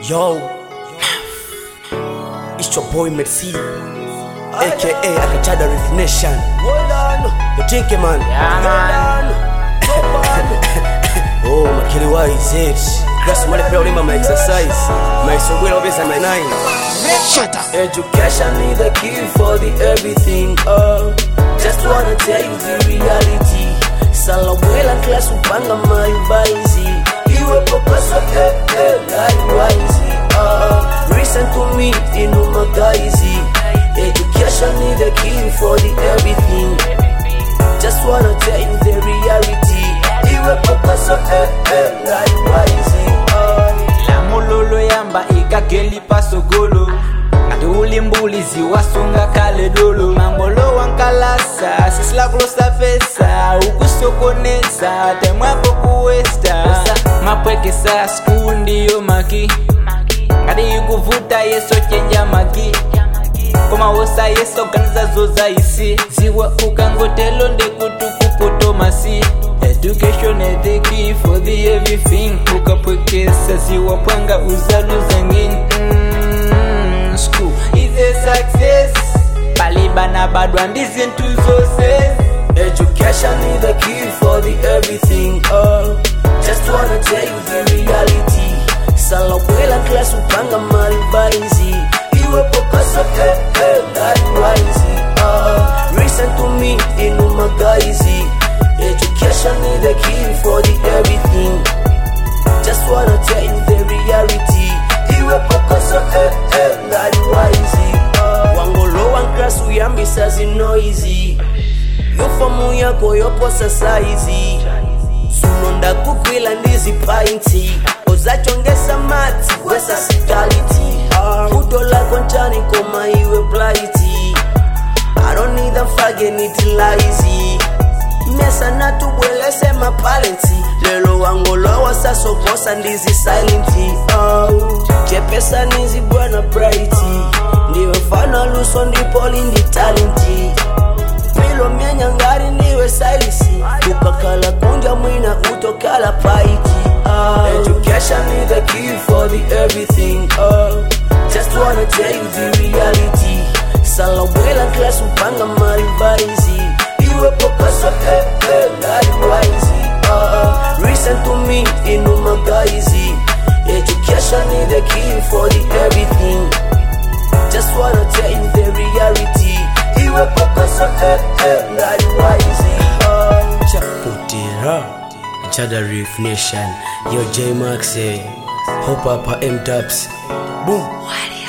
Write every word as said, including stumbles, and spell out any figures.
Yo, it's your boy Merci, aka Akachada Riff Nation. You think it, man? Yeah, man. Oh, my killer, why is it? That's what I play my exercise. My soul will always have my nine. Shut up. Education is the key for the everything. Uh, just wanna tell you the reality. Salawela class upanga maibaizi. Iwe pokosa eh eh likewise. Uh, listen to me inuma guysy. Education is the key for the everything. Just wanna tell you the reality. Iwe pokosa eh eh likewise. Uh, La mololo yamba ikakeli pasogolo. Ngati ulimbulizi wasunga kale dolo. Mangolo wankalasa sisla kulosa fesa. Ukusokoneza temwako kuwesta. Mapwekesa school ndiyo maki. Ngati yukuvuta yeso chenja maki. Koma wosa yeso kanza zoza isi. Ziwa ukangotelo ndekutukupoto masi. Education is the key for the everything. Ukapwekesa ziwa pwanga uzaluza ngini. mm, School is a success. Palibana badwa ndizi ntuzose. Education is the key for the everything. Uh, just wanna tell you the reality. Salawela class upanga malibaizi. Iwe pokosa eh eh likewise. Uh, listen to me inuma guysy. Education is the key for the everything. Just wanna tell you the reality. Iwe pokosa eh eh likewise. Uh, wangolo wankras uyambisa zinoizi. Yofamu yako yoposa saizi. Sunonda kukwila ndizi painti. Ozachongesa mati wesa sitality. Udola konchani koma iwe blighty. I don't need a fagin it lazy. Mesa natu bwelese ma parenti. Lelo wangolo wasa sokosa ndizi silenti. Oh, chepesa nizi bwana brighty. Ndiwe fana luso ndipo lindi talenti. Milo mienya ngari niwe silisi. Upakala kunja mwina utokala paiti. uh, Education is the key for the everything. uh, Just wanna tell you the reality. Salawela class upanga malibaizi. Iwe pokosa eh eh likewise. uh, Listen to me inuma guysy. Education is the key for the everything. Just wanna tell you the reality. Iwe pokosa eh eh likewise. uh, Chaputira Chada Riff Nation. Yo J Max, eh, hop up M Dubs. Boom.